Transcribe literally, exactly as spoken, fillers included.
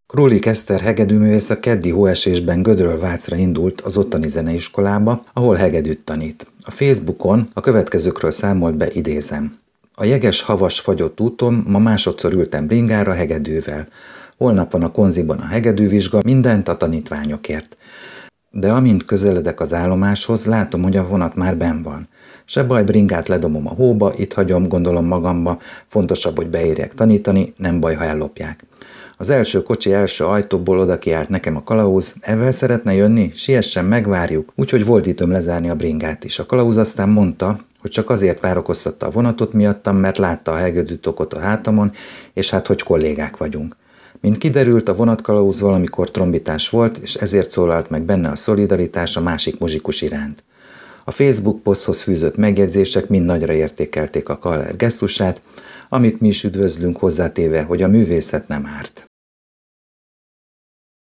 Królik Eszter hegedűművész a keddi hóesésben Gödről Vácra indult az ottani zeneiskolába, ahol hegedűt tanít. A Facebookon a következőkről számolt be, idézem. A jeges, havas, fagyott úton ma másodszor ültem bringára hegedűvel. Holnap van a konziban a hegedűvizsga, mindent a tanítványokért. De amint közeledek az állomáshoz, látom, hogy a vonat már benn van. Se baj, bringát ledobom a hóba, itt hagyom, gondolom magamba, fontosabb, hogy beérjek tanítani, nem baj, ha ellopják. Az első kocsi első ajtóból oda kiállt nekem a kalauz, ezzel szeretne jönni? Siessen, megvárjuk, úgyhogy volt időm lezárni a bringát is. A kalauz aztán mondta, hogy csak azért várakoztatta a vonatot miattam, mert látta a hegedűtokot a hátamon, és hát hogy kollégák vagyunk. Mint kiderült, a vonatkalauz valamikor trombitás volt, és ezért szólalt meg benne a szolidaritás a másik muzsikus iránt. A Facebook poszthoz fűzött megjegyzések mind nagyra értékelték a Kaller gesztusát, amit mi is üdvözlünk, hozzátéve, hogy a művészet nem árt.